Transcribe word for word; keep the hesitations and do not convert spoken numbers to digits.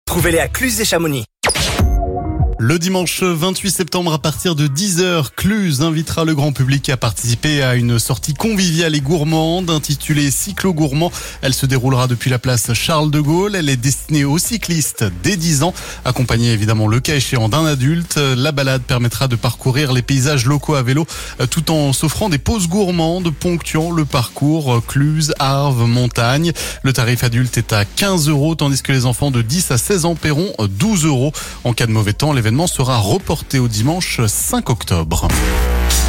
Trouvez-les à Cluse et Chamonix. Le dimanche vingt-huit septembre à partir de dix heures, Cluse invitera le grand public à participer à une sortie conviviale et gourmande intitulée Cyclo Gourmand. Elle se déroulera depuis la place Charles de Gaulle. Elle est destinée aux cyclistes dès dix ans, accompagnée évidemment le cas échéant d'un adulte. La balade permettra de parcourir les paysages locaux à vélo tout en s'offrant des pauses gourmandes ponctuant le parcours Cluse, Arves, Montagne. Le tarif adulte est à quinze euros tandis que les enfants de dix à seize ans paieront douze euros. En cas de mauvais temps, l'événement sera reporté au dimanche cinq octobre.